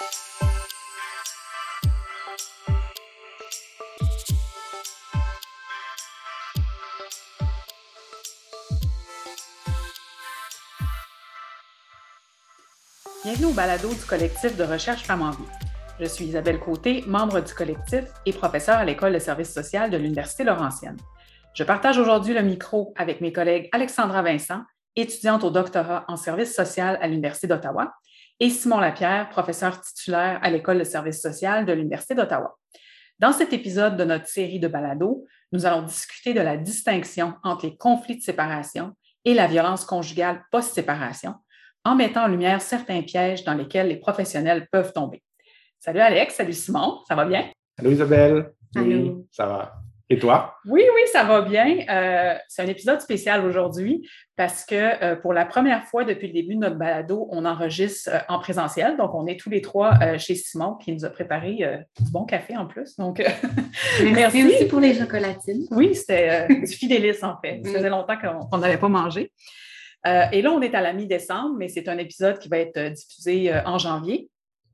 Bienvenue au balado du collectif de recherche Femmes en vie. Je suis Isabelle Côté, membre du collectif et professeure à l'École de services social de l'Université Laurentienne. Je partage aujourd'hui le micro avec mes collègues Alexandra Vincent, étudiante au doctorat en services social à l'Université d'Ottawa, et Simon Lapierre, professeur titulaire à l'École de services social de l'Université d'Ottawa. Dans cet épisode de notre série de balados, nous allons discuter de la distinction entre les conflits de séparation et la violence conjugale post-séparation, en mettant en lumière certains pièges dans lesquels les professionnels peuvent tomber. Salut Alex, salut Simon, ça va bien? Allô Isabelle. Allô. Oui, ça va. Et toi? Oui, ça va bien. C'est un épisode spécial aujourd'hui parce que pour la première fois depuis le début de notre balado, on enregistre en présentiel. Donc, on est tous les trois chez Simon qui nous a préparé du bon café en plus. Donc, merci aussi pour les chocolatines. Oui, c'était du fidélis en fait. Ça faisait longtemps qu'on n'avait pas mangé. Et là, on est à la mi-décembre, mais c'est un épisode qui va être diffusé en janvier.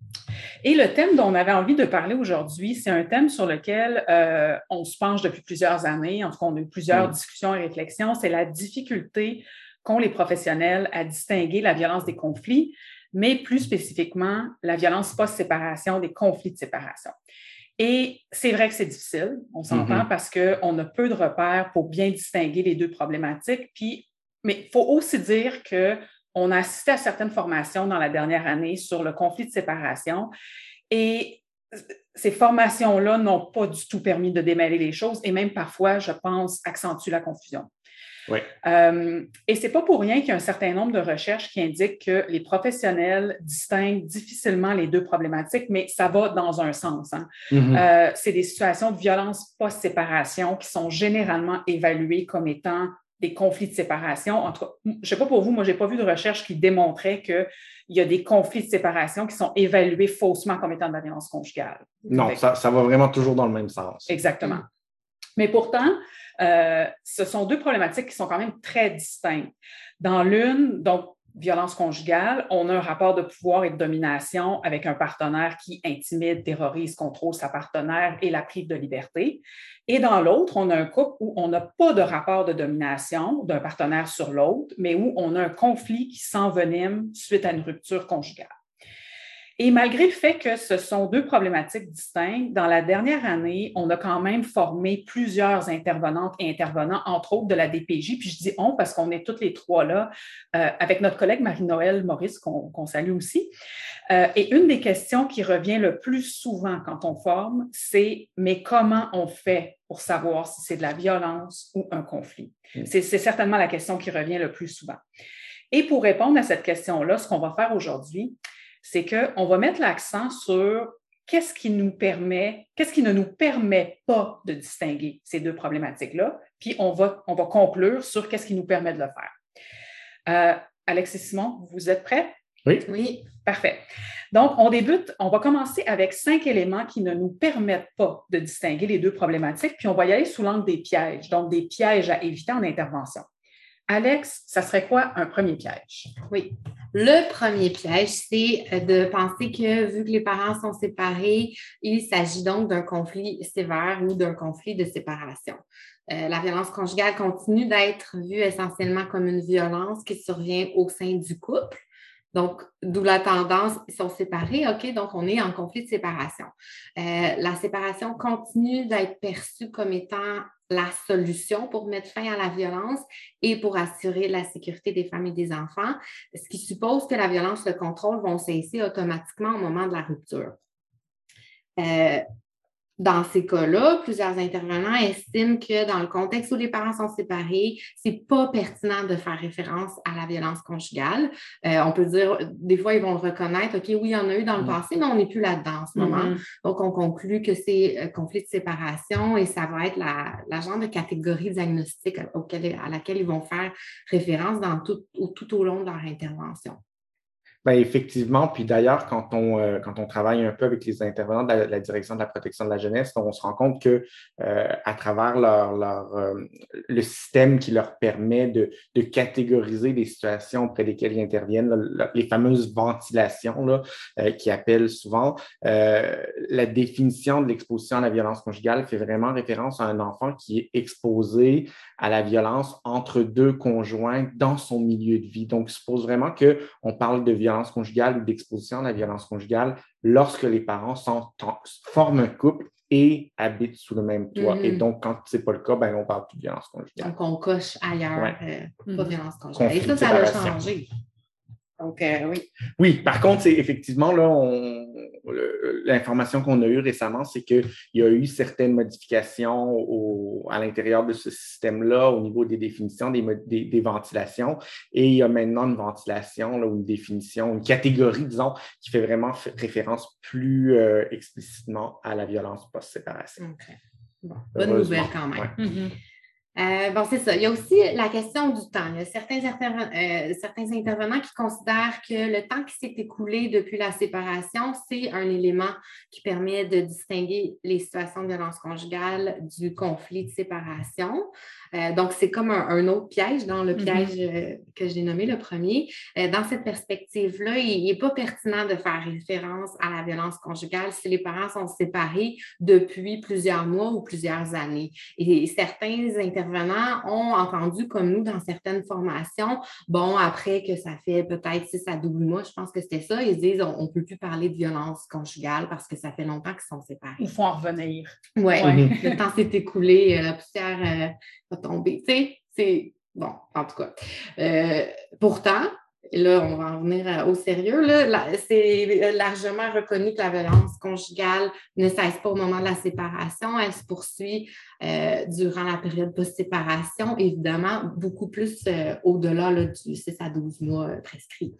Et le thème dont on avait envie de parler aujourd'hui, c'est un thème sur lequel on se penche depuis plusieurs années. En tout cas, on a eu plusieurs discussions et réflexions. C'est la difficulté qu'ont les professionnels à distinguer la violence des conflits, mais plus spécifiquement, la violence post-séparation, des conflits de séparation. Et c'est vrai que c'est difficile, on s'entend, parce qu'on a peu de repères pour bien distinguer les deux problématiques. Mais il faut aussi dire qu'on a assisté à certaines formations dans la dernière année sur le conflit de séparation et ces formations-là n'ont pas du tout permis de démêler les choses et même parfois, je pense, accentuent la confusion. Oui. Et ce n'est pas pour rien qu'il y a un certain nombre de recherches qui indiquent que les professionnels distinguent difficilement les deux problématiques, mais ça va dans un sens. C'est des situations de violence post-séparation qui sont généralement évaluées comme étant des conflits de séparation. Je ne sais pas pour vous, moi, je n'ai pas vu de recherche qui démontrait qu'il y a des conflits de séparation qui sont évalués faussement comme étant de la violence conjugale. Non, ça va vraiment toujours dans le même sens. Exactement. Mais pourtant, ce sont deux problématiques qui sont quand même très distinctes. Dans l'une, donc, violence conjugale, on a un rapport de pouvoir et de domination avec un partenaire qui intimide, terrorise, contrôle sa partenaire et la prive de liberté. Et dans l'autre, on a un couple où on n'a pas de rapport de domination d'un partenaire sur l'autre, mais où on a un conflit qui s'envenime suite à une rupture conjugale. Et malgré le fait que ce sont deux problématiques distinctes, dans la dernière année, on a quand même formé plusieurs intervenantes et intervenants, entre autres de la DPJ. Puis je dis « on » parce qu'on est toutes les trois là, avec notre collègue Marie-Noëlle Maurice, qu'on salue aussi. Et une des questions qui revient le plus souvent quand on forme, c'est « mais comment on fait pour savoir si c'est de la violence ou un conflit? » C'est certainement la question qui revient le plus souvent. Et pour répondre à cette question-là, ce qu'on va faire aujourd'hui, c'est qu'on va mettre l'accent sur qu'est-ce qui ne nous permet pas de distinguer ces deux problématiques-là, puis on va conclure sur qu'est-ce qui nous permet de le faire. Alex et Simon, vous êtes prêts? Oui. Parfait. Donc, on va commencer avec 5 éléments qui ne nous permettent pas de distinguer les deux problématiques, puis on va y aller sous l'angle des pièges, donc des pièges à éviter en intervention. Alex, ça serait quoi un premier piège? Oui. Le premier piège, c'est de penser que vu que les parents sont séparés, il s'agit donc d'un conflit sévère ou d'un conflit de séparation. La violence conjugale continue d'être vue essentiellement comme une violence qui survient au sein du couple. Donc, d'où la tendance, ils sont séparés, OK, donc on est en conflit de séparation. La séparation continue d'être perçue comme étant la solution pour mettre fin à la violence et pour assurer la sécurité des femmes et des enfants, ce qui suppose que la violence et le contrôle vont cesser automatiquement au moment de la rupture. Dans ces cas-là, plusieurs intervenants estiment que dans le contexte où les parents sont séparés, c'est pas pertinent de faire référence à la violence conjugale. On peut dire, des fois, ils vont le reconnaître, OK, oui, il y en a eu dans le passé, mais on n'est plus là-dedans en ce moment. Donc, on conclut que c'est conflit de séparation et ça va être la genre de catégorie diagnostique à laquelle ils vont faire référence tout au long de leur intervention. Ben, effectivement, puis d'ailleurs, quand on travaille un peu avec les intervenants de la direction de la protection de la jeunesse, on se rend compte que à travers le système qui leur permet de catégoriser les situations auprès desquelles ils interviennent, là, les fameuses ventilations là, qui appellent souvent, la définition de l'exposition à la violence conjugale fait vraiment référence à un enfant qui est exposé à la violence entre deux conjoints dans son milieu de vie. Donc, je suppose vraiment qu'on parle de violence conjugale ou d'exposition à la violence conjugale lorsque les parents forment un couple et habitent sous le même toit. Et donc, quand ce n'est pas le cas, ben, on parle plus de violence conjugale. Donc, on coche ailleurs, pas de violence conjugale. Conflit et ça a changé. Donc, oui. Oui, par contre, c'est effectivement, là, l'information qu'on a eue récemment, c'est qu'il y a eu certaines modifications à l'intérieur de ce système-là au niveau des définitions, des ventilations. Et il y a maintenant une ventilation, là, ou une définition, une catégorie, disons, qui fait vraiment référence plus explicitement à la violence post-séparation. OK. Bon, bonne nouvelle quand même. Ouais. Mm-hmm. Bon, c'est ça. Il y a aussi la question du temps. Il y a certains intervenants qui considèrent que le temps qui s'est écoulé depuis la séparation, c'est un élément qui permet de distinguer les situations de violence conjugale du conflit de séparation. Donc, c'est comme un autre piège dans le piège que j'ai nommé le premier. Dans cette perspective-là, il n'est pas pertinent de faire référence à la violence conjugale si les parents sont séparés depuis plusieurs mois ou plusieurs années. Et certains intervenants ont entendu, comme nous, dans certaines formations, bon, après que ça fait peut-être 6 à 12 mois, je pense que c'était ça, ils disent on ne peut plus parler de violence conjugale parce que ça fait longtemps qu'ils sont séparés. Il faut en revenir. Oui, le temps s'est écoulé, la poussière va tomber. Tu sais, c'est bon, en tout cas. Pourtant, et là, on va en venir au sérieux. C'est largement reconnu que la violence conjugale ne cesse pas au moment de la séparation. Elle se poursuit durant la période post-séparation, évidemment, beaucoup plus au-delà là, du 6 à 12 mois prescrit.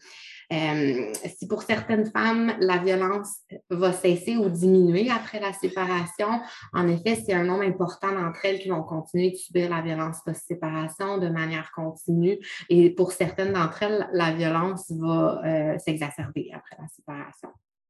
Si pour certaines femmes, la violence va cesser ou diminuer après la séparation, en effet, c'est un nombre important d'entre elles qui vont continuer de subir la violence post-séparation de manière continue. Et pour certaines d'entre elles, la violence va s'exacerber après la séparation.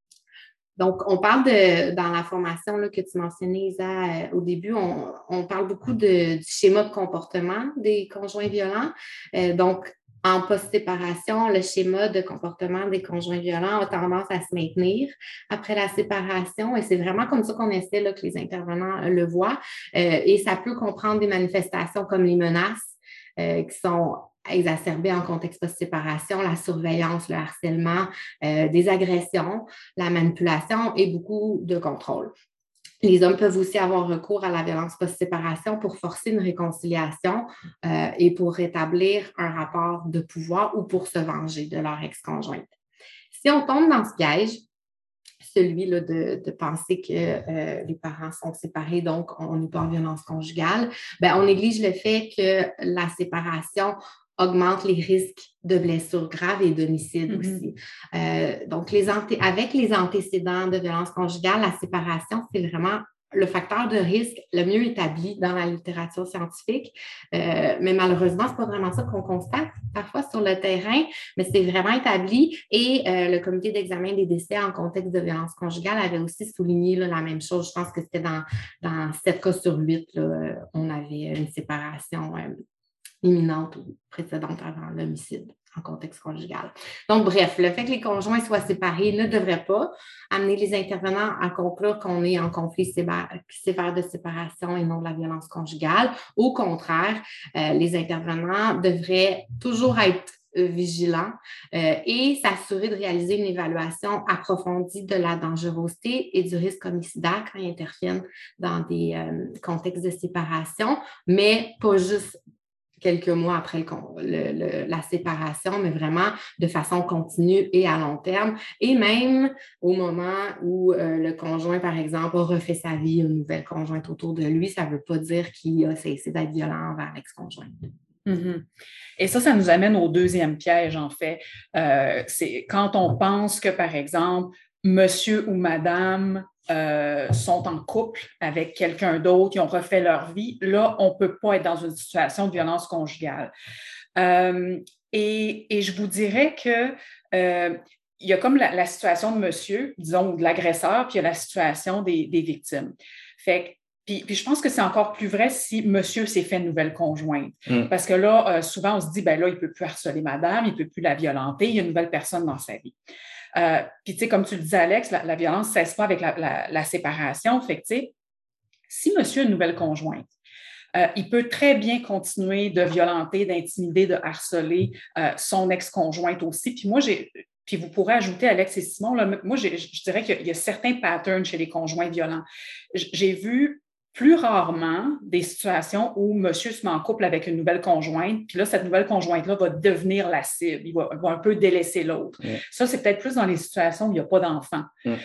Donc, on parle dans la formation là, que tu mentionnais, Isa, au début, on parle beaucoup du schéma de comportement des conjoints violents. Donc, en post-séparation, le schéma de comportement des conjoints violents a tendance à se maintenir après la séparation et c'est vraiment comme ça qu'on essaie là, que les intervenants le voient. Et ça peut comprendre des manifestations comme les menaces qui sont exacerbées en contexte post-séparation, la surveillance, le harcèlement, des agressions, la manipulation et beaucoup de contrôle. Les hommes peuvent aussi avoir recours à la violence post-séparation pour forcer une réconciliation et pour rétablir un rapport de pouvoir ou pour se venger de leur ex-conjointe. Si on tombe dans ce piège, celui là, de penser que les parents sont séparés, donc on n'est pas en violence conjugale, bien, on néglige le fait que la séparation augmente les risques de blessures graves et d'homicide aussi. Donc, avec les antécédents de violence conjugale, la séparation, c'est vraiment le facteur de risque le mieux établi dans la littérature scientifique. Mais malheureusement, ce n'est pas vraiment ça qu'on constate parfois sur le terrain, mais c'est vraiment établi. Et le comité d'examen des décès en contexte de violence conjugale avait aussi souligné là, la même chose. Je pense que c'était dans 7 cas sur 8, là, on avait une séparation imminente ou précédente avant l'homicide en contexte conjugal. Donc, bref, le fait que les conjoints soient séparés ne devrait pas amener les intervenants à conclure qu'on est en conflit sévère de séparation et non de la violence conjugale. Au contraire, les intervenants devraient toujours être vigilants et s'assurer de réaliser une évaluation approfondie de la dangerosité et du risque homicidaire quand ils interviennent dans des contextes de séparation, mais pas juste quelques mois après la séparation, mais vraiment de façon continue et à long terme. Et même au moment où le conjoint, par exemple, a refait sa vie, une nouvelle conjointe autour de lui, ça ne veut pas dire qu'il a cessé d'être violent envers l'ex-conjoint. Et ça nous amène au deuxième piège, en fait. C'est quand on pense que, par exemple, monsieur ou madame sont en couple avec quelqu'un d'autre, ils ont refait leur vie, là, on ne peut pas être dans une situation de violence conjugale. Et je vous dirais que il y a comme la situation de monsieur, disons, de l'agresseur, puis il y a la situation des victimes. Fait puis je pense que c'est encore plus vrai si monsieur s'est fait une nouvelle conjointe. Parce que là, souvent, on se dit, ben là, il ne peut plus harceler madame, il ne peut plus la violenter, il y a une nouvelle personne dans sa vie. Puis, tu sais, comme tu le disais, Alex, la violence ne cesse pas avec la séparation. Fait que, tu sais, si monsieur a une nouvelle conjointe, il peut très bien continuer de violenter, d'intimider, de harceler son ex-conjointe aussi. Puis vous pourrez ajouter, Alex et Simon, là, moi, je dirais qu'il y a certains patterns chez les conjoints violents. J'ai vu plus rarement des situations où monsieur se met en couple avec une nouvelle conjointe, puis là, cette nouvelle conjointe-là va devenir la cible, il va un peu délaisser l'autre. Ça, c'est peut-être plus dans les situations où il n'y a pas d'enfant.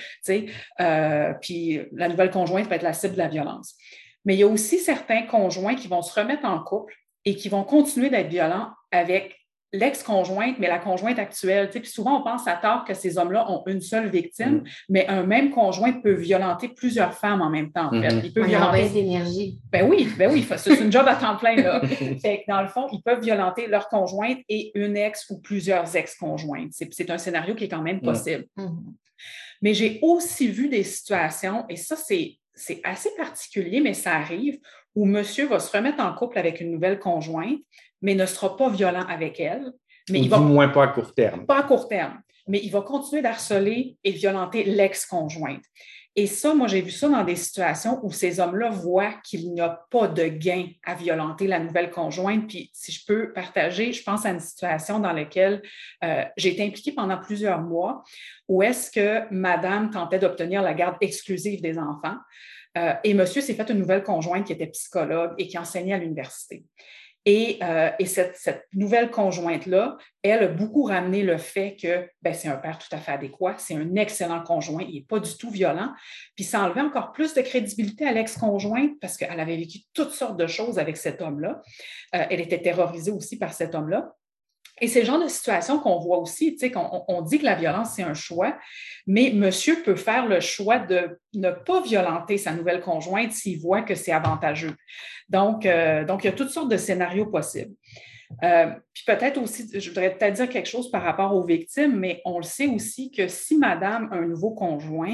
Puis la nouvelle conjointe peut être la cible de la violence. Mais il y a aussi certains conjoints qui vont se remettre en couple et qui vont continuer d'être violents avec l'ex-conjointe, mais la conjointe actuelle. Puis souvent, on pense à tort que ces hommes-là ont une seule victime, mais un même conjoint peut violenter plusieurs femmes en même temps. En fait. Il peut violenter d'énergie. Ben oui, c'est une job à temps plein. Là. Fait que dans le fond, ils peuvent violenter leur conjointe et une ex ou plusieurs ex-conjointes. C'est un scénario qui est quand même possible. Mais j'ai aussi vu des situations, et ça, c'est assez particulier, mais ça arrive, où monsieur va se remettre en couple avec une nouvelle conjointe, mais ne sera pas violent avec elle. Mais du moins pas à court terme. Pas à court terme, mais il va continuer d'harceler et violenter l'ex-conjointe. Et ça, moi, j'ai vu ça dans des situations où ces hommes-là voient qu'il n'y a pas de gain à violenter la nouvelle conjointe. Puis, si je peux partager, je pense à une situation dans laquelle j'ai été impliquée pendant plusieurs mois, où est-ce que madame tentait d'obtenir la garde exclusive des enfants et monsieur s'est fait une nouvelle conjointe qui était psychologue et qui enseignait à l'université. Et cette nouvelle conjointe-là, elle a beaucoup ramené le fait que c'est un père tout à fait adéquat, c'est un excellent conjoint, il n'est pas du tout violent. Puis ça enlevait encore plus de crédibilité à l'ex-conjointe parce qu'elle avait vécu toutes sortes de choses avec cet homme-là. Elle était terrorisée aussi par cet homme-là. Et c'est le genre de situation qu'on voit aussi, tu sais, qu'on dit que la violence, c'est un choix, mais monsieur peut faire le choix de ne pas violenter sa nouvelle conjointe s'il voit que c'est avantageux. Donc, il y a toutes sortes de scénarios possibles. Puis peut-être aussi, je voudrais peut-être dire quelque chose par rapport aux victimes, mais on le sait aussi que si madame a un nouveau conjoint,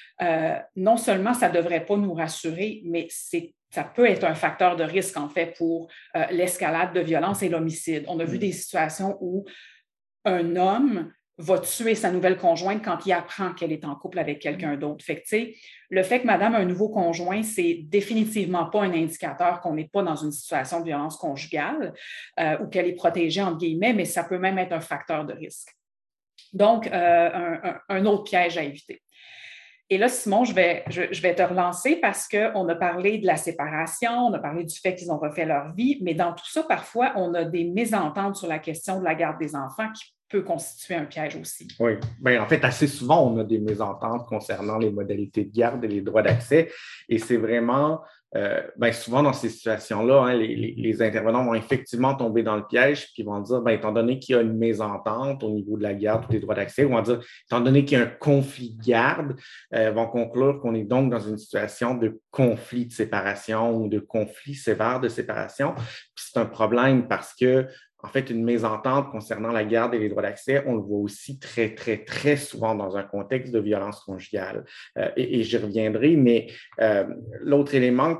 non seulement ça ne devrait pas nous rassurer, mais ça peut être un facteur de risque, en fait, pour l'escalade de violence et l'homicide. On a vu des situations où un homme va tuer sa nouvelle conjointe quand il apprend qu'elle est en couple avec quelqu'un d'autre. Fait que, tu sais, le fait que madame a un nouveau conjoint, c'est définitivement pas un indicateur qu'on n'est pas dans une situation de violence conjugale ou qu'elle est protégée, entre guillemets, mais ça peut même être un facteur de risque. Donc, un autre piège à éviter. Et là, Simon, je vais te relancer parce qu'on a parlé de la séparation, on a parlé du fait qu'ils ont refait leur vie, mais dans tout ça, parfois, on a des mésententes sur la question de la garde des enfants qui peut constituer un piège aussi. Oui, bien, en fait, assez souvent, on a des mésententes concernant les modalités de garde et les droits d'accès. Et c'est vraiment, souvent dans ces situations-là, hein, les intervenants vont effectivement tomber dans le piège puis vont dire, étant donné qu'il y a une mésentente au niveau de la garde ou des droits d'accès, ils vont dire, étant donné qu'il y a un conflit de garde, vont conclure qu'on est donc dans une situation de conflit de séparation ou de conflit sévère de séparation. Puis c'est un problème parce que en fait, une mésentente concernant la garde et les droits d'accès, on le voit aussi très, très, très souvent dans un contexte de violence conjugale. Et j'y reviendrai, mais l'autre élément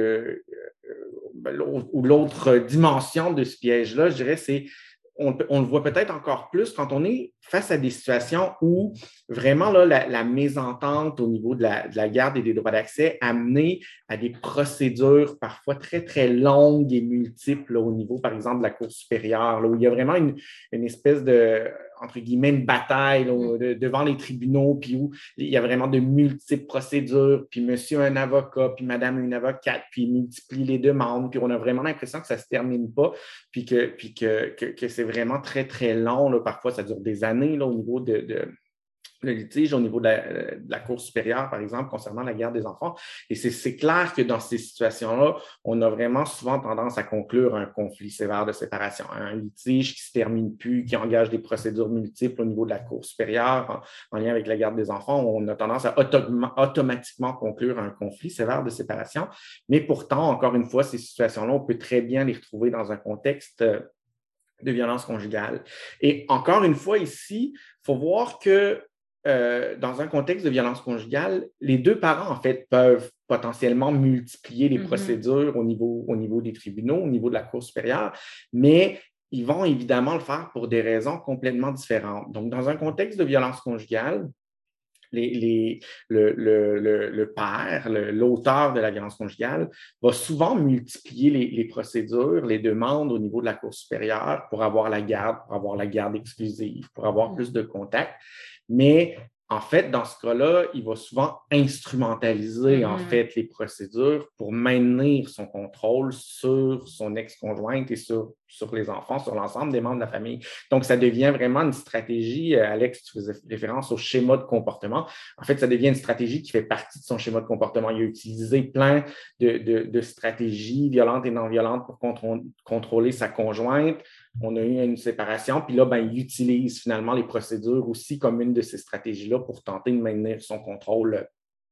ou l'autre dimension de ce piège-là, je dirais, c'est on le voit peut-être encore plus quand on est face à des situations où vraiment là, la mésentente au niveau de la garde et des droits d'accès amenait à des procédures parfois très, très longues et multiples là, au niveau, par exemple, de la Cour supérieure, là, où il y a vraiment une espèce de, entre guillemets, une bataille là, devant les tribunaux, puis où il y a vraiment de multiples procédures, puis monsieur a un avocat, puis madame a une avocate, puis il multiplie les demandes, puis on a vraiment l'impression que ça ne se termine pas, puis que c'est vraiment très, très long. Là. Parfois, ça dure des années là, au niveau le litige au niveau de la Cour supérieure, par exemple, concernant la garde des enfants. Et c'est clair que dans ces situations-là, on a vraiment souvent tendance à conclure un conflit sévère de séparation, un litige qui ne se termine plus, qui engage des procédures multiples au niveau de la Cour supérieure en lien avec la garde des enfants. On a tendance à automatiquement conclure un conflit sévère de séparation. Mais pourtant, encore une fois, ces situations-là, on peut très bien les retrouver dans un contexte de violence conjugale. Et encore une fois, ici, il faut voir que dans un contexte de violence conjugale, les deux parents, en fait, peuvent potentiellement multiplier les procédures au niveau des tribunaux, au niveau de la Cour supérieure, mais ils vont évidemment le faire pour des raisons complètement différentes. Donc, dans un contexte de violence conjugale, le père, l'auteur de la violence conjugale, va souvent multiplier les procédures, les demandes au niveau de la Cour supérieure pour avoir la garde exclusive, pour avoir plus de contacts. Mais en fait, dans ce cas-là, il va souvent instrumentaliser en fait les procédures pour maintenir son contrôle sur son ex-conjointe et sur les enfants, sur l'ensemble des membres de la famille. Donc, ça devient vraiment une stratégie. Alex, tu faisais référence au schéma de comportement. En fait, ça devient une stratégie qui fait partie de son schéma de comportement. Il a utilisé plein de stratégies violentes et non violentes pour contrôler sa conjointe. On a eu une séparation, puis là, il utilise finalement les procédures aussi comme une de ces stratégies-là pour tenter de maintenir son contrôle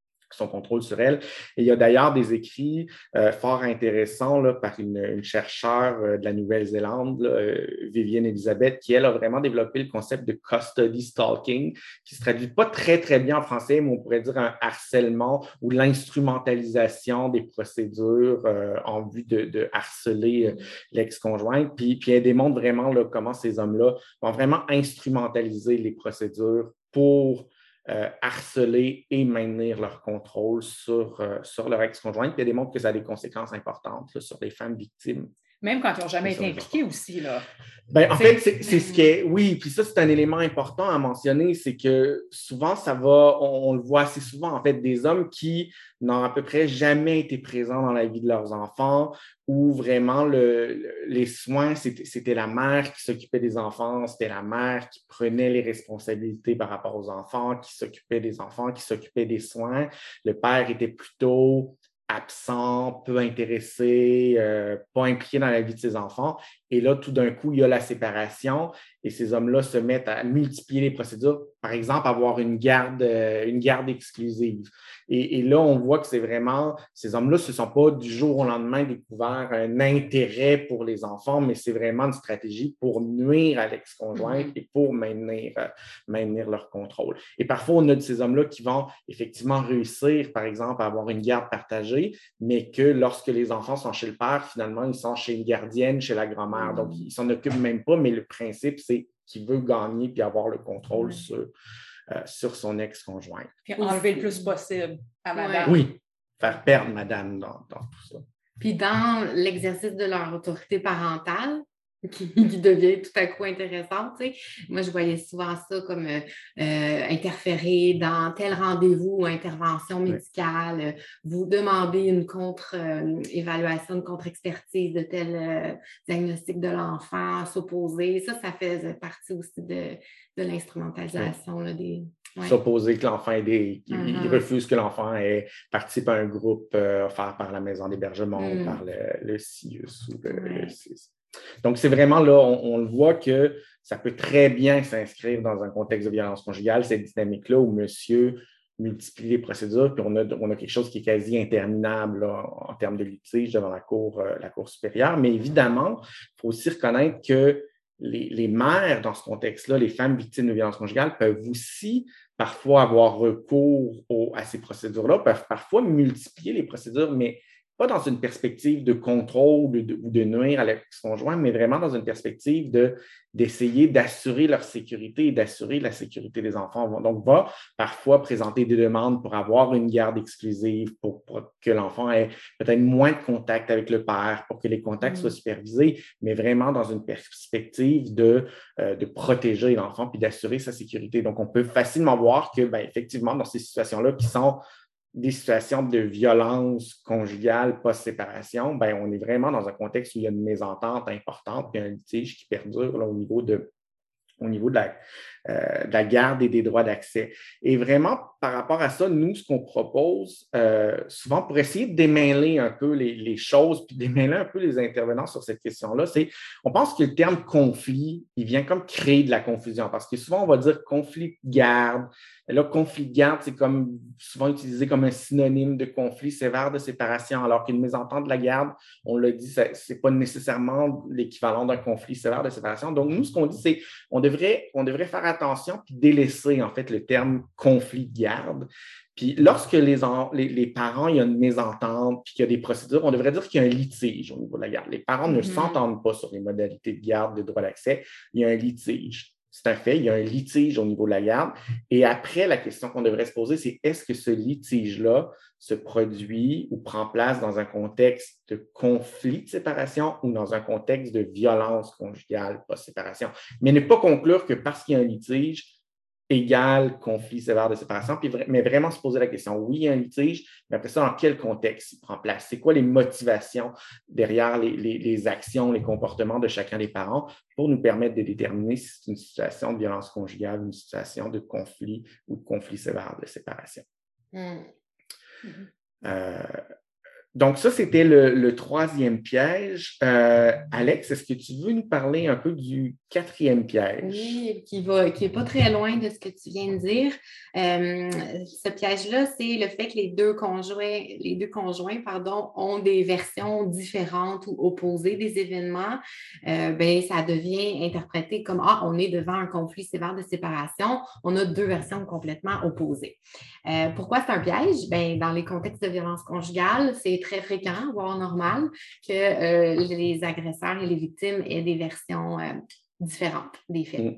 sur elle. Et il y a d'ailleurs des écrits fort intéressants là, par une chercheure de la Nouvelle-Zélande, Vivienne Elisabeth, qui, elle, a vraiment développé le concept de custody stalking, qui ne se traduit pas très, très bien en français, mais on pourrait dire un harcèlement ou l'instrumentalisation des procédures en vue de harceler l'ex-conjointe. Puis elle démontre vraiment là, comment ces hommes-là vont vraiment instrumentaliser les procédures pour harceler et maintenir leur contrôle sur leur ex-conjointe. Puis elle démontre que ça a des conséquences importantes là, sur les femmes victimes. Même quand ils n'ont jamais été impliqués aussi, là. En fait, c'est ce qui est... Oui, puis ça, c'est un élément important à mentionner, c'est que souvent, on le voit assez souvent, en fait, des hommes qui n'ont à peu près jamais été présents dans la vie de leurs enfants, où vraiment les soins, c'était la mère qui s'occupait des enfants, c'était la mère qui prenait les responsabilités par rapport aux enfants, qui s'occupait des enfants, qui s'occupait des soins. Le père était plutôt absent, peu intéressé, pas impliqué dans la vie de ses enfants. Et là, tout d'un coup, il y a la séparation et ces hommes-là se mettent à multiplier les procédures, par exemple, avoir une garde exclusive. Et là, on voit que c'est vraiment, ces hommes-là, ne se sont pas du jour au lendemain découvert un intérêt pour les enfants, mais c'est vraiment une stratégie pour nuire à l'ex-conjointe et pour maintenir leur contrôle. Et parfois, on a de ces hommes-là qui vont effectivement réussir, par exemple, à avoir une garde partagée, mais que lorsque les enfants sont chez le père, finalement, ils sont chez une gardienne, chez la grand-mère. Donc, ils ne s'en occupent même pas, mais le principe, c'est qu'il veut gagner puis avoir le contrôle sur son ex-conjointe. Puis enlever le plus possible à madame. Oui, faire perdre madame dans tout ça. Puis dans l'exercice de leur autorité parentale, qui devient tout à coup intéressante, tu sais. Moi, je voyais souvent ça comme interférer dans tel rendez-vous ou intervention médicale, vous demandez une contre-évaluation, une contre-expertise de tel diagnostic de l'enfant, s'opposer. Ça faisait partie aussi de l'instrumentalisation là, des... Ouais. S'opposer que l'enfant il refuse que l'enfant participe à un groupe offert par la maison d'hébergement ou par le CIUS ou le CIS. Donc, c'est vraiment là, on le voit que ça peut très bien s'inscrire dans un contexte de violence conjugale, cette dynamique-là où monsieur multiplie les procédures, puis on a quelque chose qui est quasi interminable là, en termes de litige devant la cour supérieure. Mais évidemment, il faut aussi reconnaître que les mères, dans ce contexte-là, les femmes victimes de violences conjugales peuvent aussi parfois avoir recours à ces procédures-là, peuvent parfois multiplier les procédures, mais pas dans une perspective de contrôle ou de nuire à l'ex-conjoint, mais vraiment dans une perspective d'essayer d'assurer leur sécurité et d'assurer la sécurité des enfants. Donc, va parfois présenter des demandes pour avoir une garde exclusive, pour que l'enfant ait peut-être moins de contact avec le père, pour que les contacts soient supervisés, mais vraiment dans une perspective de protéger l'enfant puis d'assurer sa sécurité. Donc, on peut facilement voir que, effectivement, dans ces situations-là qui sont des situations de violence conjugale post-séparation, on est vraiment dans un contexte où il y a une mésentente importante et un litige qui perdure là, au niveau de au niveau de la garde et des droits d'accès. Et vraiment, par rapport à ça, nous, ce qu'on propose, souvent pour essayer de démêler un peu les choses, puis démêler un peu les intervenants sur cette question-là, c'est, on pense que le terme conflit, il vient comme créer de la confusion, parce que souvent, on va dire conflit de garde. Et là, conflit de garde, c'est comme souvent utilisé comme un synonyme de conflit sévère de séparation, alors qu'une mésentente de la garde, on l'a dit, ce n'est pas nécessairement l'équivalent d'un conflit sévère de séparation. Donc, nous, ce qu'on dit, c'est on devrait faire attention puis délaisser, en fait, le terme conflit de garde. Puis, lorsque les parents, il y a une mésentente puis qu'il y a des procédures, on devrait dire qu'il y a un litige au niveau de la garde. Les parents ne s'entendent pas sur les modalités de garde, de droit d'accès. Il y a un litige. C'est un fait, il y a un litige au niveau de la garde. Et après, la question qu'on devrait se poser, c'est est-ce que ce litige-là se produit ou prend place dans un contexte de conflit de séparation ou dans un contexte de violence conjugale post-séparation? Mais ne pas conclure que parce qu'il y a un litige, égale conflit sévère de séparation, mais vraiment se poser la question, oui, il y a un litige, mais après ça, dans quel contexte il prend place? C'est quoi les motivations derrière les actions, les comportements de chacun des parents pour nous permettre de déterminer si c'est une situation de violence conjugale, une situation de conflit ou de conflit sévère de séparation. Donc, ça, c'était le troisième piège. Alex, est-ce que tu veux nous parler un peu du quatrième piège? Oui, qui est pas très loin de ce que tu viens de dire. Ce piège-là, c'est le fait que les deux conjoints, ont des versions différentes ou opposées des événements. Ça devient interprété comme « Ah, on est devant un conflit sévère de séparation. On a deux versions complètement opposées. » Pourquoi c'est un piège? Dans les contextes de violence conjugale, c'est très fréquent, voire normal, que les agresseurs et les victimes aient des versions différentes des faits.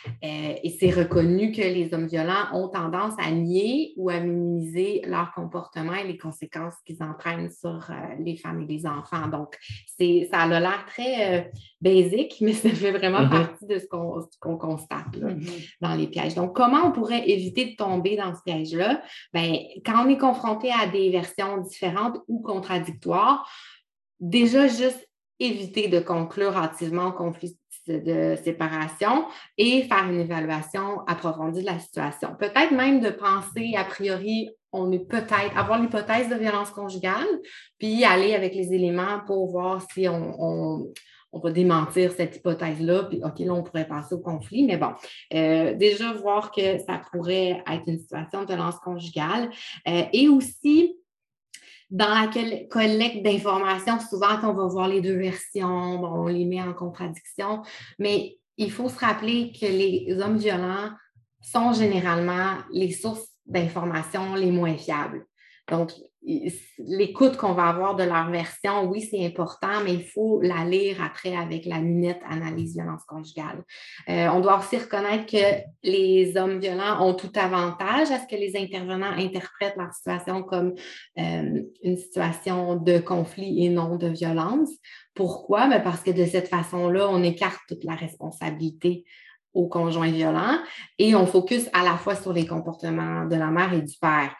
Et c'est reconnu que les hommes violents ont tendance à nier ou à minimiser leur comportement et les conséquences qu'ils entraînent sur les femmes et les enfants. Donc, ça a l'air très basique, mais ça fait vraiment partie de ce qu'on constate là, dans les pièges. Donc, comment on pourrait éviter de tomber dans ce piège-là? Quand on est confronté à des versions différentes ou contradictoires, déjà juste éviter de conclure hâtivement au conflit de séparation et faire une évaluation approfondie de la situation. Peut-être même de penser, a priori, avoir l'hypothèse de violence conjugale, puis aller avec les éléments pour voir si on va démentir cette hypothèse-là, puis OK, là, on pourrait passer au conflit, mais bon, déjà voir que ça pourrait être une situation de violence conjugale et aussi dans la collecte d'informations, souvent, on va voir les deux versions, on les met en contradiction, mais il faut se rappeler que les hommes violents sont généralement les sources d'informations les moins fiables. Donc, l'écoute qu'on va avoir de leur version, oui, c'est important, mais il faut la lire après avec la lunette analyse violence conjugale. On doit aussi reconnaître que les hommes violents ont tout avantage à ce que les intervenants interprètent leur situation comme une situation de conflit et non de violence. Pourquoi? Parce que de cette façon-là, on écarte toute la responsabilité au conjoint violent et on focus à la fois sur les comportements de la mère et du père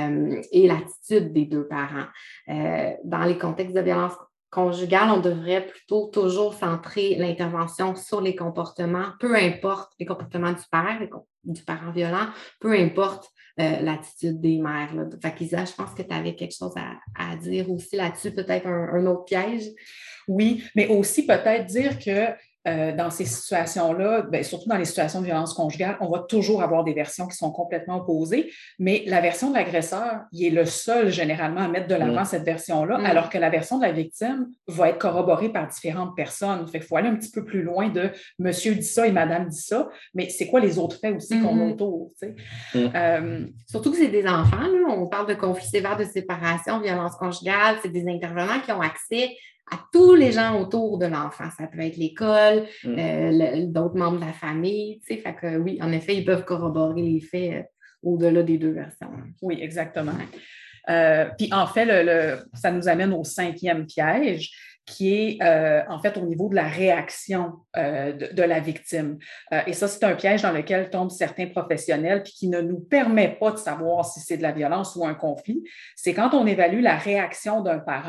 et l'attitude des deux parents. Dans les contextes de violence conjugale, on devrait plutôt toujours centrer l'intervention sur les comportements, peu importe les comportements du père, du parent violent, peu importe l'attitude des mères. Là. Fait qu'Isa, je pense que tu avais quelque chose à dire aussi là-dessus, peut-être un autre piège. Oui, mais aussi peut-être dire que dans ces situations-là, surtout dans les situations de violence conjugale, on va toujours avoir des versions qui sont complètement opposées, mais la version de l'agresseur, il est le seul généralement à mettre de l'avant cette version-là, alors que la version de la victime va être corroborée par différentes personnes. Fait qu'il faut aller un petit peu plus loin de « monsieur dit ça et madame dit ça », mais c'est quoi les autres faits aussi qu'on a autour? Surtout que c'est des enfants, là. On parle de conflit sévère de séparation, violence conjugale, c'est des intervenants qui ont accès à tous les gens autour de l'enfant. Ça peut être l'école, d'autres membres de la famille. Fait que oui, en effet, ils peuvent corroborer les faits au-delà des deux versions. Oui, exactement. Puis en fait, ça nous amène au cinquième piège, qui est en fait au niveau de la réaction de la victime. Et ça, c'est un piège dans lequel tombent certains professionnels puis qui ne nous permet pas de savoir si c'est de la violence ou un conflit. C'est quand on évalue la réaction d'un parent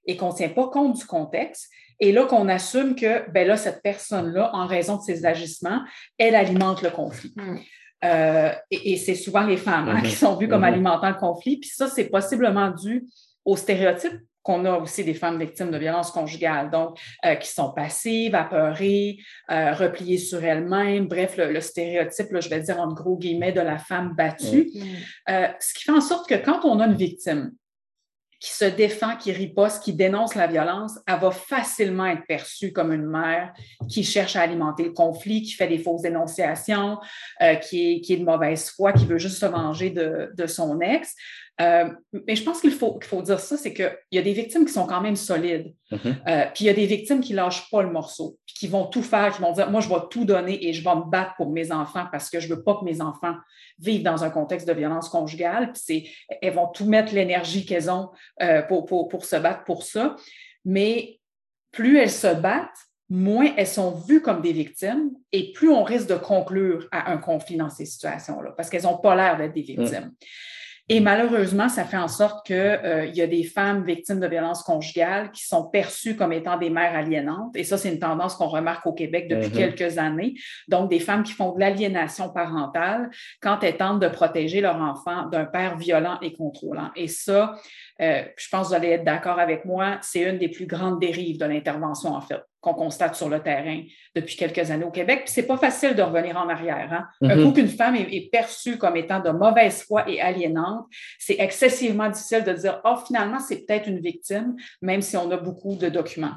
et qu'on ne tient pas compte du contexte. Et là, qu'on assume que, ben là, cette personne-là, en raison de ses agissements, elle alimente le conflit. Et c'est souvent les femmes qui sont vues comme alimentant le conflit. Puis ça, c'est possiblement dû au stéréotype qu'on a aussi des femmes victimes de violences conjugales, donc qui sont passives, apeurées, repliées sur elles-mêmes, bref, le stéréotype, là, je vais dire en gros guillemets, de la femme battue. Ce qui fait en sorte que quand on a une victime qui se défend, qui riposte, qui dénonce la violence, elle va facilement être perçue comme une mère qui cherche à alimenter le conflit, qui fait des fausses dénonciations, qui est de mauvaise foi, qui veut juste se venger de son ex. Mais je pense qu'il faut dire ça, c'est qu'il y a des victimes qui sont quand même solides. Puis il y a des victimes qui ne lâchent pas le morceau, puis qui vont tout faire, qui vont dire, moi, je vais tout donner et je vais me battre pour mes enfants parce que je ne veux pas que mes enfants vivent dans un contexte de violence conjugale. Puis elles vont tout mettre l'énergie qu'elles ont pour se battre pour ça. Mais plus elles se battent, moins elles sont vues comme des victimes et plus on risque de conclure à un conflit dans ces situations-là parce qu'elles n'ont pas l'air d'être des victimes. Et malheureusement, ça fait en sorte qu'il y a des femmes victimes de violences conjugales qui sont perçues comme étant des mères aliénantes. Et ça, c'est une tendance qu'on remarque au Québec depuis quelques années. Donc, des femmes qui font de l'aliénation parentale quand elles tentent de protéger leur enfant d'un père violent et contrôlant. Et ça, je pense que vous allez être d'accord avec moi, c'est une des plus grandes dérives de l'intervention, en fait, qu'on constate sur le terrain depuis quelques années au Québec. Puis c'est pas facile de revenir en arrière. Un coup qu'une femme est perçue comme étant de mauvaise foi et aliénante, c'est excessivement difficile de dire « Ah, finalement, c'est peut-être une victime », même si on a beaucoup de documents.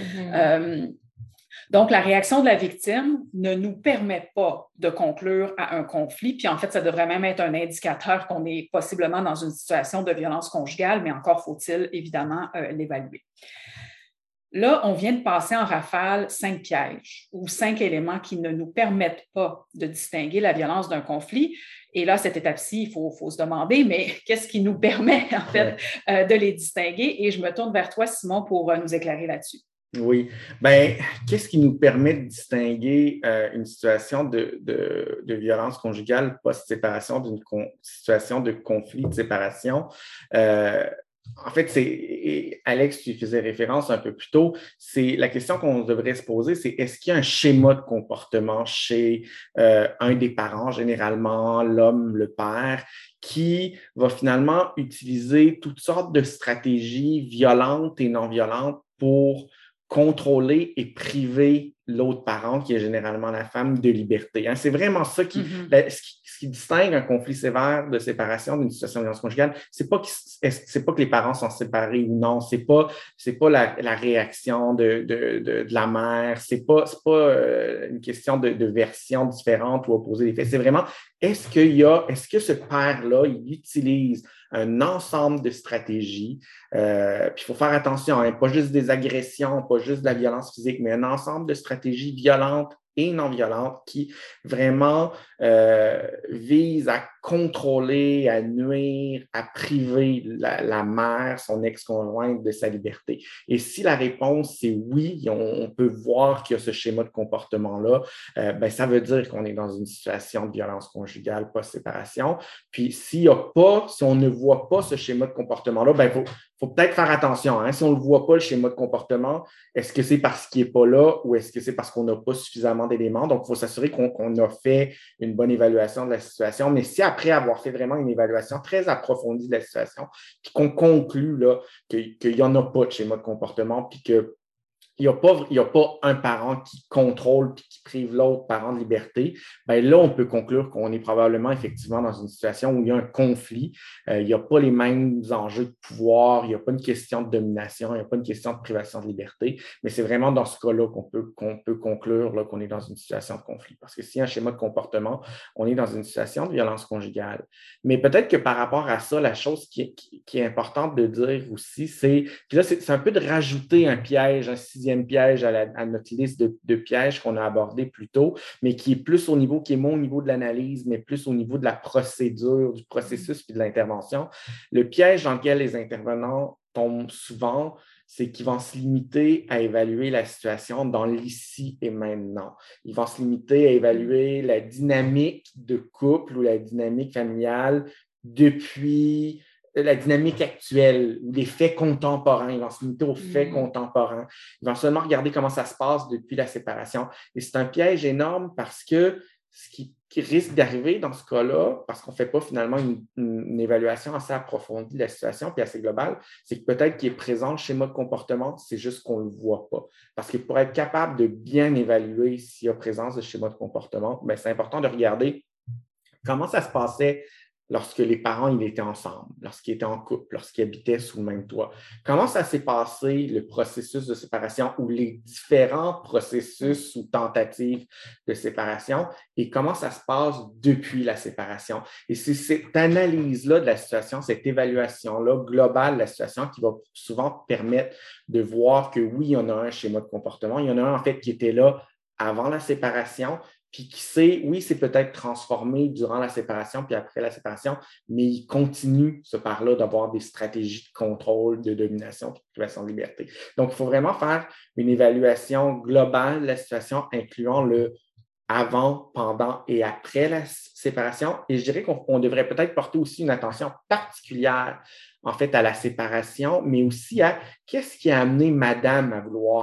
Donc, la réaction de la victime ne nous permet pas de conclure à un conflit. Puis en fait, ça devrait même être un indicateur qu'on est possiblement dans une situation de violence conjugale, mais encore faut-il évidemment l'évaluer. Là, on vient de passer en rafale 5 pièges ou 5 éléments qui ne nous permettent pas de distinguer la violence d'un conflit. Et là, cette étape-ci, il faut se demander, mais qu'est-ce qui nous permet en fait de les distinguer? Et je me tourne vers toi, Simon, pour nous éclairer là-dessus. Oui. Bien, qu'est-ce qui nous permet de distinguer une situation de violence conjugale post-séparation d'une situation de conflit de séparation? En fait, Alex, tu faisais référence un peu plus tôt, c'est la question qu'on devrait se poser, c'est est-ce qu'il y a un schéma de comportement chez un des parents, généralement l'homme, le père, qui va finalement utiliser toutes sortes de stratégies violentes et non violentes pour contrôler et priver l'autre parent, qui est généralement la femme, de liberté. Hein? C'est vraiment ça ce qui distingue un conflit sévère de séparation d'une situation de violence conjugale. C'est pas que les parents sont séparés ou non. C'est pas la réaction de la mère. C'est pas une question de version différente ou opposée des faits. C'est vraiment est-ce que ce père-là, il utilise un ensemble de stratégies. Puis il faut faire attention, hein, pas juste des agressions, pas juste de la violence physique, mais un ensemble de stratégies violentes et non violentes qui vraiment visent à contrôler, à nuire, à priver la mère, son ex-conjointe de sa liberté. Et si la réponse c'est oui, on peut voir qu'il y a ce schéma de comportement-là, ça veut dire qu'on est dans une situation de violence conjugale post-séparation. Puis si on ne voit pas ce schéma de comportement-là, faut peut-être faire attention. Hein? Si on ne le voit pas, le schéma de comportement, est-ce que c'est parce qu'il n'est pas là ou est-ce que c'est parce qu'on n'a pas suffisamment d'éléments? Donc, il faut s'assurer qu'on a fait une bonne évaluation de la situation. Mais si après avoir fait vraiment une évaluation très approfondie de la situation, puis qu'on conclut là, qu'il n'y en a pas de schéma de comportement, puis que il n'y a pas un parent qui contrôle puis qui prive l'autre parent de liberté, là, on peut conclure qu'on est probablement effectivement dans une situation où il y a un conflit. Il n'y a pas les mêmes enjeux de pouvoir, il n'y a pas une question de domination, il n'y a pas une question de privation de liberté, mais c'est vraiment dans ce cas-là qu'on peut conclure là, qu'on est dans une situation de conflit. Parce que s'il y a un schéma de comportement, on est dans une situation de violence conjugale. Mais peut-être que par rapport à ça, la chose qui est importante de dire aussi, puis là, c'est un peu de rajouter un piège, un sixième piège à notre liste de pièges qu'on a abordé plus tôt, mais qui est moins au niveau de l'analyse, mais plus au niveau de la procédure, du processus et de l'intervention. Le piège dans lequel les intervenants tombent souvent, c'est qu'ils vont se limiter à évaluer la situation dans l'ici et maintenant. Ils vont se limiter à évaluer la dynamique de couple ou la dynamique familiale depuis la dynamique actuelle ou les faits contemporains. Ils vont se limiter aux faits contemporains. Ils vont seulement regarder comment ça se passe depuis la séparation. Et c'est un piège énorme parce que ce qui risque d'arriver dans ce cas-là, parce qu'on ne fait pas finalement une évaluation assez approfondie de la situation puis assez globale, c'est que peut-être qu'il est présent le schéma de comportement, c'est juste qu'on ne le voit pas. Parce que pour être capable de bien évaluer s'il y a présence de schéma de comportement, bien, c'est important de regarder comment ça se passait lorsque les parents ils étaient ensemble, lorsqu'ils étaient en couple, lorsqu'ils habitaient sous le même toit. Comment ça s'est passé, le processus de séparation ou les différents processus ou tentatives de séparation et comment ça se passe depuis la séparation. Et c'est cette analyse-là de la situation, cette évaluation-là globale de la situation qui va souvent permettre de voir que oui, il y en a un schéma de comportement, il y en a un en fait qui était là avant la séparation, puis qui sait, oui, c'est peut-être transformé durant la séparation, puis après la séparation, mais il continue, ce père-là, d'avoir des stratégies de contrôle, de domination, de privation de liberté. Donc, il faut vraiment faire une évaluation globale de la situation, incluant le avant, pendant et après la séparation. Et je dirais qu'on devrait peut-être porter aussi une attention particulière, en fait, à la séparation, mais aussi à qu'est-ce qui a amené madame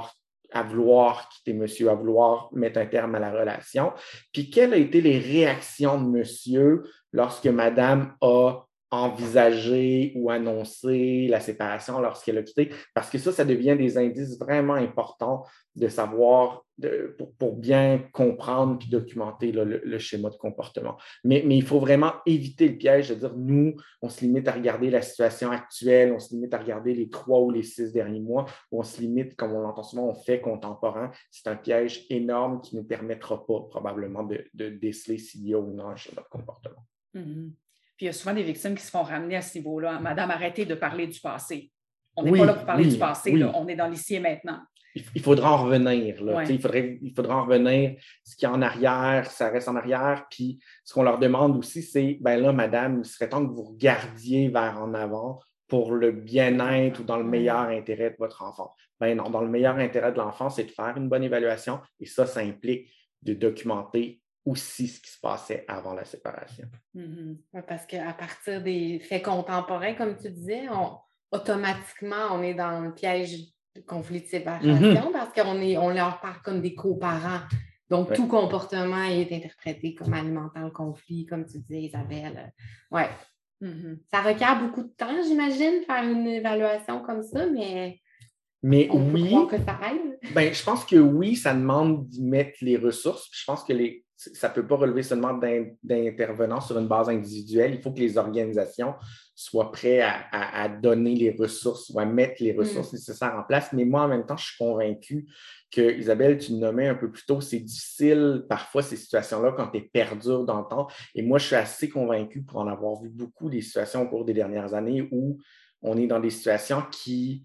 à vouloir quitter monsieur, à vouloir mettre un terme à la relation. Puis, quelles ont été les réactions de monsieur lorsque madame a envisagé ou annoncé la séparation lorsqu'elle a quitté? Parce que ça devient des indices vraiment importants de savoir, pour bien comprendre puis documenter là, le schéma de comportement. Mais il faut vraiment éviter le piège de dire, nous, on se limite à regarder la situation actuelle, on se limite à regarder les 3 ou les 6 derniers mois, ou on se limite, comme on l'entend souvent, on fait contemporain. C'est un piège énorme qui ne nous permettra pas probablement de déceler s'il y a ou non un schéma de comportement. Mm-hmm. Puis il y a souvent des victimes qui se font ramener à ce niveau-là. Madame, arrêtez de parler du passé. On n'est pas là pour parler du passé, là. On est dans l'ici et maintenant. Il faudra en revenir. Là. Ouais. Il faudra en revenir. Ce qui est en arrière, ça reste en arrière. Puis ce qu'on leur demande aussi, c'est, ben là, madame, il serait temps que vous regardiez vers en avant pour le bien-être ou dans le meilleur intérêt de votre enfant. Ben non, dans le meilleur intérêt de l'enfant, c'est de faire une bonne évaluation et ça implique de documenter aussi ce qui se passait avant la séparation. Mm-hmm. Parce qu'à partir des faits contemporains, comme tu disais, automatiquement, on est dans le piège de conflit de séparation parce qu'on leur parle comme des coparents. Donc, tout comportement est interprété comme alimentant le conflit, comme tu disais, Isabelle. Ouais. Ça requiert beaucoup de temps, j'imagine, faire une évaluation comme ça, mais on peut croire que ça aide. Ben, je pense que oui, ça demande d'y mettre les ressources. Puis je pense que ça ne peut pas relever seulement d'intervenants sur une base individuelle. Il faut que les organisations soient prêtes à donner les ressources ou à mettre les ressources nécessaires en place. Mais moi, en même temps, je suis convaincue que, Isabelle, tu le nommais un peu plus tôt, c'est difficile parfois ces situations-là quand elles perdurent dans le temps. Et moi, je suis assez convaincue pour en avoir vu beaucoup des situations au cours des dernières années où on est dans des situations qui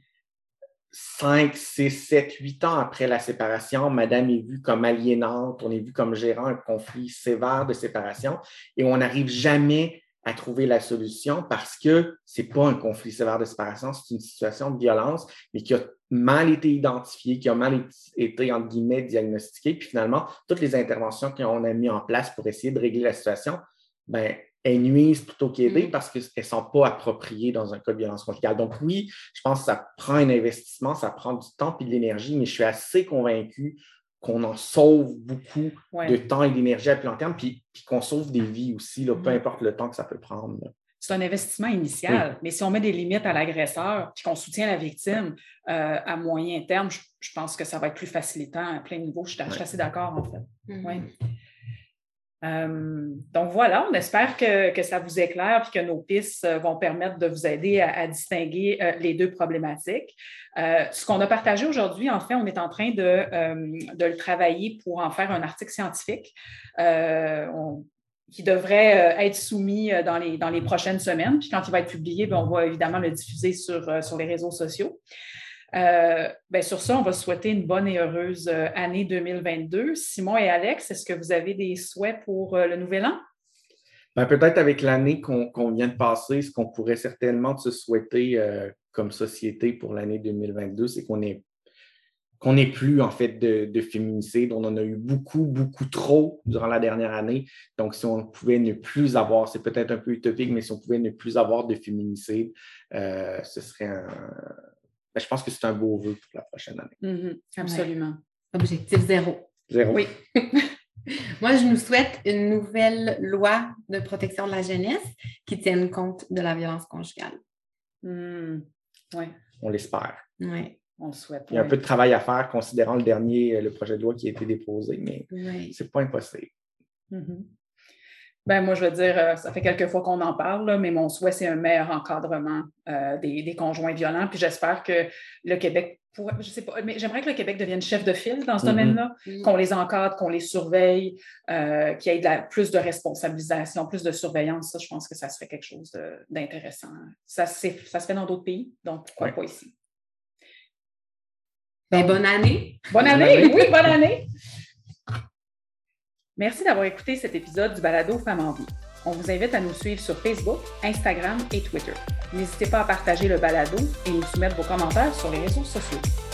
5, 6, 7, 8 ans après la séparation, madame est vue comme aliénante, on est vu comme gérant un conflit sévère de séparation et on n'arrive jamais à trouver la solution parce que ce n'est pas un conflit sévère de séparation, c'est une situation de violence, mais qui a mal été identifiée, qui a mal été, entre guillemets, diagnostiquée. Puis finalement, toutes les interventions qu'on a mises en place pour essayer de régler la situation, ben, elles nuisent plutôt qu'aider parce qu'elles ne sont pas appropriées dans un cas de violence conjugale. Donc oui, je pense que ça prend un investissement, ça prend du temps et de l'énergie, mais je suis assez convaincue qu'on en sauve beaucoup de temps et d'énergie à plus long terme, puis qu'on sauve des vies aussi, là, peu importe le temps que ça peut prendre. Là. C'est un investissement initial, mais si on met des limites à l'agresseur puis qu'on soutient la victime à moyen terme, je pense que ça va être plus facilitant à plein niveau. Je suis assez d'accord, en fait. Donc voilà, on espère que ça vous éclaire et que nos pistes vont permettre de vous aider à distinguer les deux problématiques. Ce qu'on a partagé aujourd'hui, en fait, on est en train de le travailler pour en faire un article scientifique qui devrait être soumis dans les prochaines semaines. Puis quand il va être publié, on va évidemment le diffuser sur les réseaux sociaux. Sur ça, on va souhaiter une bonne et heureuse année 2022. Simon et Alex, est-ce que vous avez des souhaits pour le nouvel an? Ben, peut-être avec l'année qu'on vient de passer, ce qu'on pourrait certainement se souhaiter comme société pour l'année 2022, c'est qu'on qu'on n'ait plus, en fait, de féminicides. On en a eu beaucoup, beaucoup trop durant la dernière année. Donc, si on pouvait ne plus avoir, c'est peut-être un peu utopique, mais si on pouvait ne plus avoir de féminicides, ce serait je pense que c'est un beau vœu pour la prochaine année. Absolument. Ouais. Objectif 0. 0. Oui. Moi, je nous souhaite une nouvelle loi de protection de la jeunesse qui tienne compte de la violence conjugale. Oui. On l'espère. Oui. On le souhaite. Il y a un peu de travail à faire considérant le projet de loi qui a été déposé, mais c'est pas impossible. Ben, moi, je veux dire, ça fait quelques fois qu'on en parle, là, mais mon souhait, c'est un meilleur encadrement des conjoints violents. Puis j'espère que le Québec pourrait, je sais pas, mais j'aimerais que le Québec devienne chef de file dans ce domaine-là, qu'on les encadre, qu'on les surveille, qu'il y ait plus de responsabilisation, plus de surveillance. Ça, je pense que ça serait quelque chose d'intéressant. Ça se fait dans d'autres pays, donc pourquoi pas ici? Ben, bonne année! Bonne année! Oui, bonne année! Merci d'avoir écouté cet épisode du balado Femmes en vie. On vous invite à nous suivre sur Facebook, Instagram et Twitter. N'hésitez pas à partager le balado et nous soumettre vos commentaires sur les réseaux sociaux.